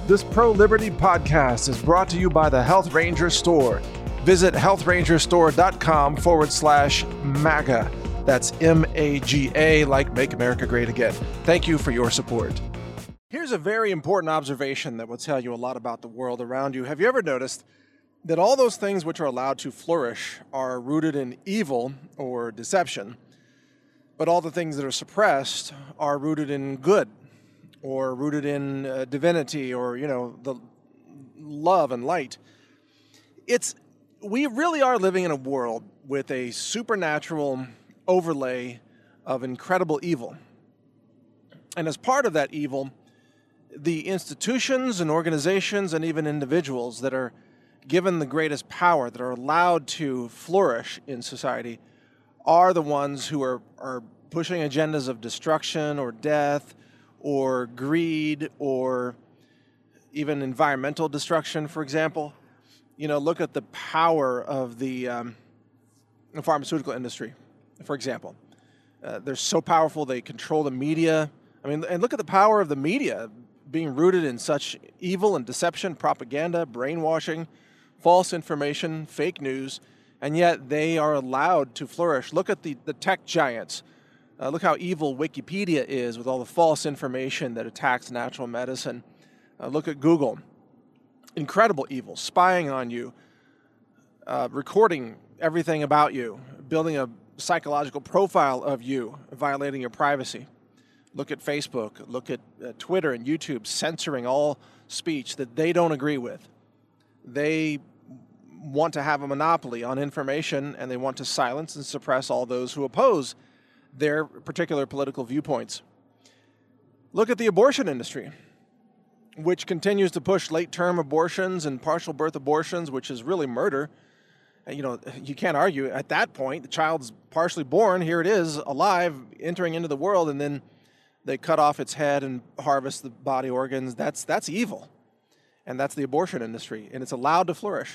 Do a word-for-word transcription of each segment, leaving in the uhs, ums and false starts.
This pro-liberty podcast is brought to you by the Health Ranger Store. Visit healthrangerstore.com forward slash MAGA. That's M A G A, like Make America Great Again. Thank you for your support. Here's a very important observation that will tell you a lot about the world around you. Have you ever noticed that all those things which are allowed to flourish are rooted in evil or deception, but all the things that are suppressed are rooted in good, or rooted in uh, divinity, or, you know, the love and light? It's, we really are living in a world with a supernatural overlay of incredible evil. And as part of that evil, the institutions and organizations and even individuals that are given the greatest power, that are allowed to flourish in society, are the ones who are, are pushing agendas of destruction or death or greed or even environmental destruction, for example. You know, look at the power of the um, pharmaceutical industry, for example. Uh, they're so powerful, they control the media. I mean, and look at the power of the media being rooted in such evil and deception, propaganda, brainwashing, false information, fake news, and yet they are allowed to flourish. Look at the, the tech giants. Uh, look how evil Wikipedia is with all the false information that attacks natural medicine. Uh, look at Google. Incredible evil, spying on you, uh, recording everything about you, building a psychological profile of you, violating your privacy. Look at Facebook. Look at uh, Twitter and YouTube, censoring all speech that they don't agree with. They want to have a monopoly on information, and they want to silence and suppress all those who oppose their particular political viewpoints. Look at the abortion industry, which continues to push late-term abortions and partial birth abortions, which is really murder. And, you know, you can't argue at that point. The child's partially born, here it is, alive, entering into the world, and then they cut off its head and harvest the body organs. That's that's evil. And that's the abortion industry, and it's allowed to flourish.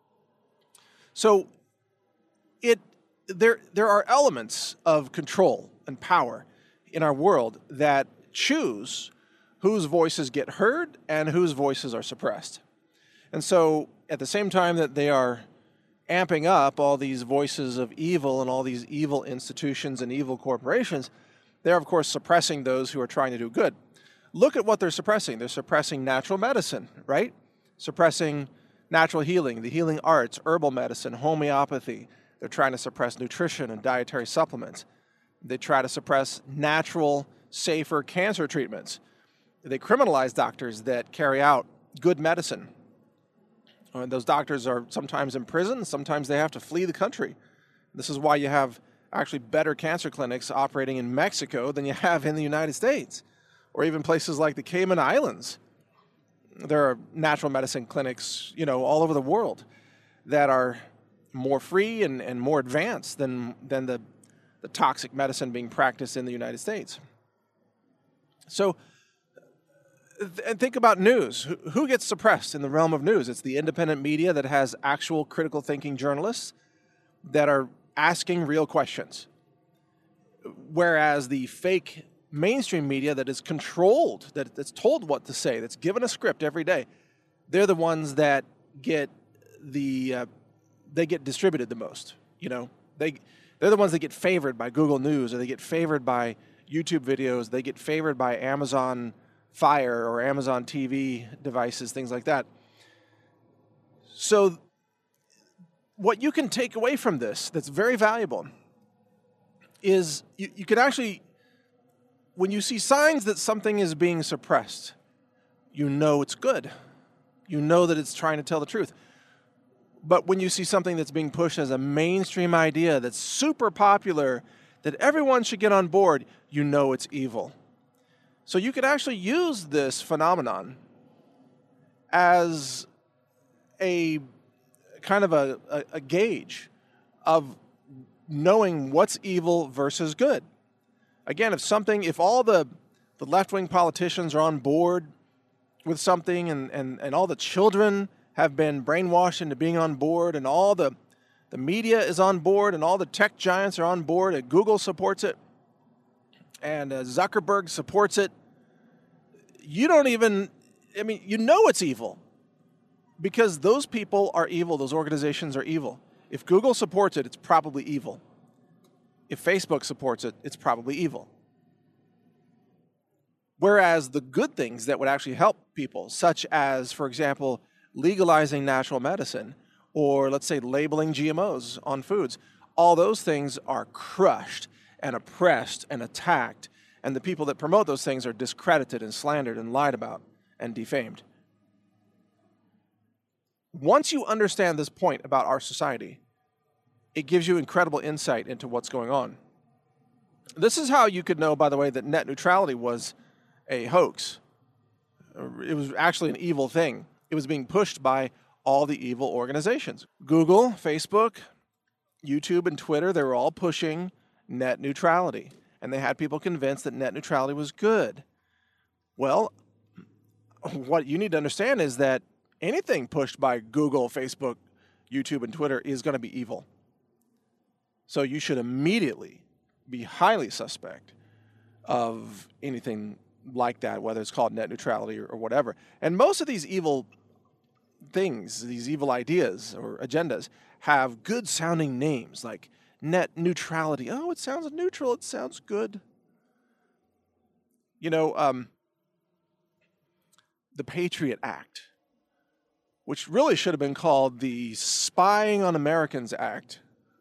So it there there are elements of control and power in our world that choose whose voices get heard and whose voices are suppressed. And so at the same time that they are amping up all these voices of evil and all these evil institutions and evil corporations, they're of course suppressing those who are trying to do good. Look at what they're suppressing. They're suppressing natural medicine, right? Suppressing natural healing, the healing arts, herbal medicine, homeopathy. They're trying to suppress nutrition and dietary supplements. They try to suppress natural, safer cancer treatments. They criminalize doctors that carry out good medicine. Uh, those doctors are sometimes in prison, sometimes they have to flee the country. This is why you have actually better cancer clinics operating in Mexico than you have in the United States, or even places like the Cayman Islands. There are natural medicine clinics, you know, all over the world that are more free and, and more advanced than, than the, the toxic medicine being practiced in the United States. So, and think about news. Who gets suppressed in the realm of news? It's the independent media that has actual critical thinking journalists that are asking real questions. Whereas the fake mainstream media that is controlled, that, that's told what to say, that's given a script every day, they're the ones that get the, uh, they get distributed the most. You know, they, they're the ones that get favored by Google News, or they get favored by YouTube videos, they get favored by Amazon Fire or Amazon T V devices, things like that. So what you can take away from this that's very valuable is you, you can actually, when you see signs that something is being suppressed, you know it's good. You know that it's trying to tell the truth. But when you see something that's being pushed as a mainstream idea that's super popular, that everyone should get on board, you know it's evil. So you could actually use this phenomenon as a kind of a, a, a gauge of knowing what's evil versus good. Again, if something, if all the, the left-wing politicians are on board with something, and, and, and all the children have been brainwashed into being on board, and all the, the media is on board, and all the tech giants are on board, and Google supports it, and uh, Zuckerberg supports it, you don't even I mean, you know it's evil because those people are evil. Those organizations are evil. If Google supports it, it's probably evil. If Facebook supports it, it's probably evil. Whereas the good things that would actually help people, such as, for example, legalizing natural medicine, or let's say labeling G M Os on foods, all those things are crushed and oppressed and attacked, and the people that promote those things are discredited and slandered and lied about and defamed. Once you understand this point about our society, it gives you incredible insight into what's going on. This is how you could know, by the way, that net neutrality was a hoax. It was actually an evil thing. It was being pushed by all the evil organizations. Google, Facebook, YouTube, and Twitter, they were all pushing net neutrality. And they had people convinced that net neutrality was good. Well, what you need to understand is that anything pushed by Google, Facebook, YouTube, and Twitter is going to be evil. So you should immediately be highly suspect of anything like that, whether it's called net neutrality or, or whatever. And most of these evil things, these evil ideas or agendas, have good sounding names like net neutrality. Oh, it sounds neutral. It sounds good. You know, um, the Patriot Act, which really should have been called the Spying on Americans Act.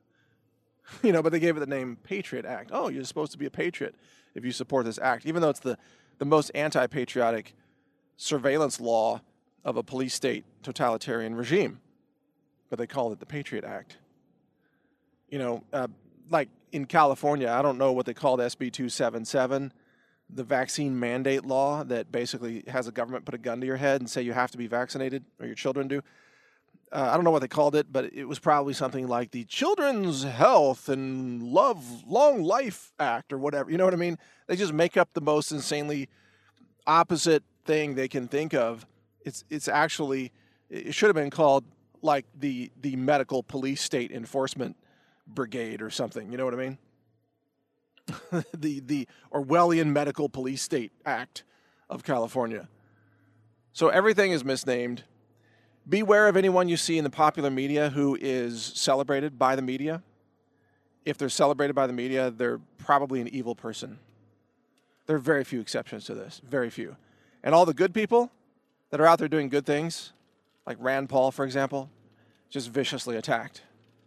You know, but they gave it the name Patriot Act. Oh, you're supposed to be a patriot if you support this act, even though it's the, the most anti-patriotic surveillance law of a police state totalitarian regime. But they called it the Patriot Act. You know, uh, like in California, I don't know what they called S B two seventy-seven, the vaccine mandate law that basically has a government put a gun to your head and say you have to be vaccinated, or your children do. Uh, I don't know what they called it, but it was probably something like the Children's Health and Love Long Life Act or whatever. You know what I mean? They just make up the most insanely opposite thing they can think of. It's it's actually, it should have been called like the the Medical Police State Enforcement Brigade or something. You know what I mean? the the Orwellian Medical Police State Act of California. So everything is misnamed. Beware of anyone you see in the popular media who is celebrated by the media. If they're celebrated by the media, they're probably an evil person. There are very few exceptions to this, very few. And all the good people that are out there doing good things, like Rand Paul, for example, just viciously attacked.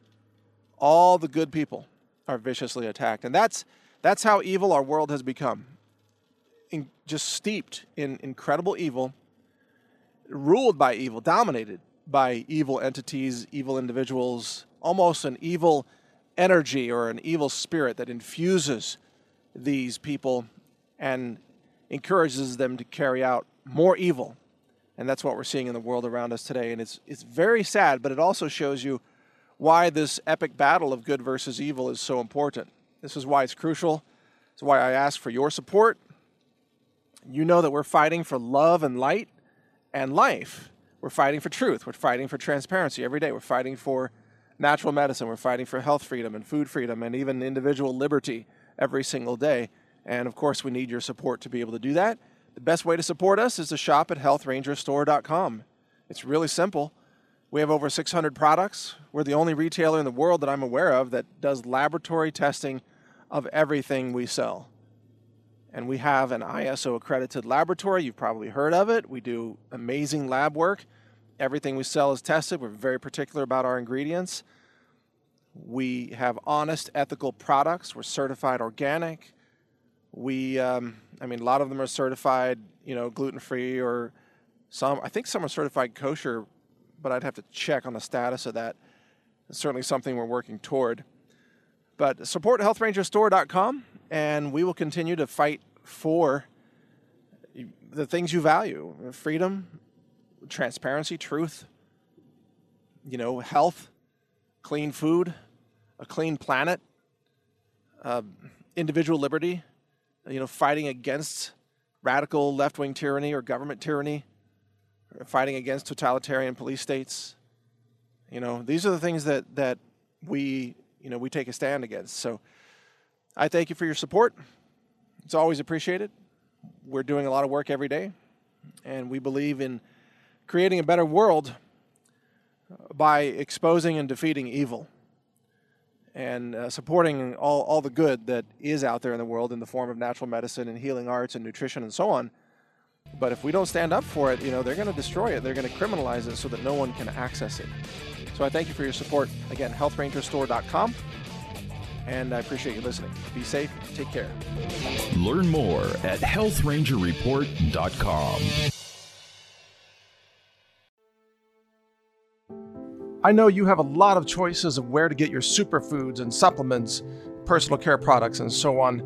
All the good people are viciously attacked. And that's that's how evil our world has become. In, just steeped in incredible evil, ruled by evil, dominated by evil entities, evil individuals, almost an evil energy or an evil spirit that infuses these people and encourages them to carry out more evil. And that's what we're seeing in the world around us today. And it's it's very sad, but it also shows you why this epic battle of good versus evil is so important. This is why it's crucial. It's why I ask for your support. You know that we're fighting for love and light and life. We're fighting for truth. We're fighting for transparency every day. We're fighting for natural medicine. We're fighting for health freedom and food freedom and even individual liberty every single day. And of course, we need your support to be able to do that. The best way to support us is to shop at health ranger store dot com. It's really simple. We have over six hundred products. We're the only retailer in the world that I'm aware of that does laboratory testing of everything we sell. And we have an I S O accredited laboratory. You've probably heard of it. We do amazing lab work. Everything we sell is tested. We're very particular about our ingredients. We have honest, ethical products. We're certified organic. We, um, I mean, a lot of them are certified, you know, gluten-free, or some, I think some are certified kosher, but I'd have to check on the status of that. It's certainly something we're working toward. But support health ranger store dot com, and we will continue to fight for the things you value: freedom, transparency, truth, you know, health, clean food, a clean planet, uh, individual liberty, you know, fighting against radical left-wing tyranny or government tyranny, fighting against totalitarian police states. You know, these are the things that, that we, you know, we take a stand against. So I thank you for your support. It's always appreciated. We're doing a lot of work every day. And we believe in creating a better world by exposing and defeating evil and uh, supporting all, all the good that is out there in the world in the form of natural medicine and healing arts and nutrition and so on. But if we don't stand up for it, you know, they're going to destroy it. They're going to criminalize it so that no one can access it. So I thank you for your support. Again, health ranger store dot com. And I appreciate you listening. Be safe. Take care. Learn more at health ranger report dot com. I know you have a lot of choices of where to get your superfoods and supplements, personal care products, and so on.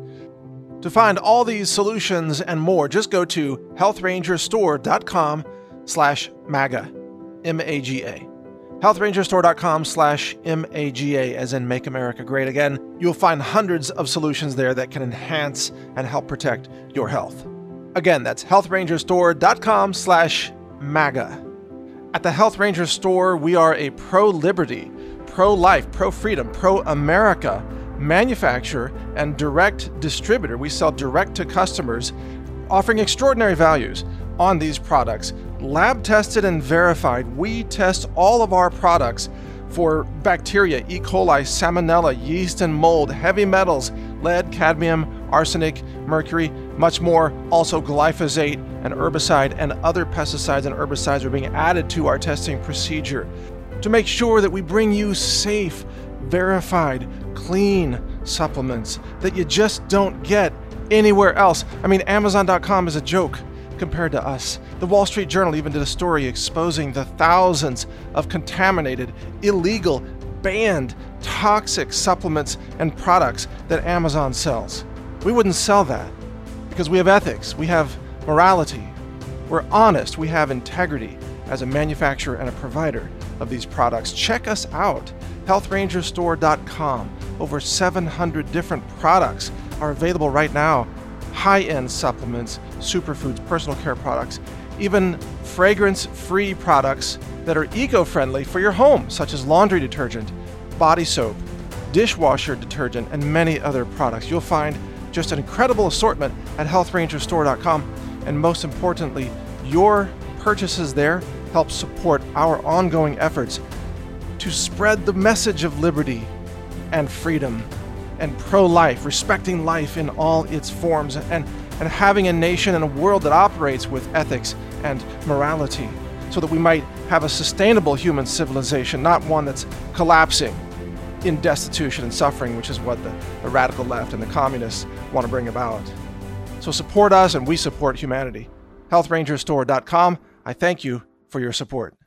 To find all these solutions and more, just go to health ranger store dot com slash MAGA, M A G A. health ranger store dot com slash M A G A, as in Make America Great Again. You'll find hundreds of solutions there that can enhance and help protect your health. Again, that's health ranger store dot com slash MAGA. At the Health Ranger Store, we are a pro-liberty, pro-life, pro-freedom, pro-America manufacturer and direct distributor. We sell direct to customers, offering extraordinary values on these products. Lab tested and verified. We test all of our products for bacteria, E. coli, salmonella, yeast and mold, heavy metals, lead, cadmium, arsenic, mercury, much more. Also glyphosate, an herbicide, and other pesticides and herbicides are being added to our testing procedure to make sure that we bring you safe, verified, clean supplements that you just don't get anywhere else. I mean, Amazon dot com is a joke compared to us. The Wall Street Journal even did a story exposing the thousands of contaminated, illegal, banned, toxic supplements and products that Amazon sells. We wouldn't sell that because we have ethics, we have morality, we're honest, we have integrity as a manufacturer and a provider of these products. Check us out, health ranger store dot com. Over seven hundred different products are available right now. High-end supplements, superfoods, personal care products, even fragrance-free products that are eco-friendly for your home, such as laundry detergent, body soap, dishwasher detergent, and many other products. You'll find just an incredible assortment at health ranger store dot com. And most importantly, your purchases there help support our ongoing efforts to spread the message of liberty and freedom and pro-life, respecting life in all its forms, and, and having a nation and a world that operates with ethics and morality so that we might have a sustainable human civilization, not one that's collapsing in destitution and suffering, which is what the, the radical left and the communists want to bring about. So support us and we support humanity. health ranger store dot com. I thank you for your support.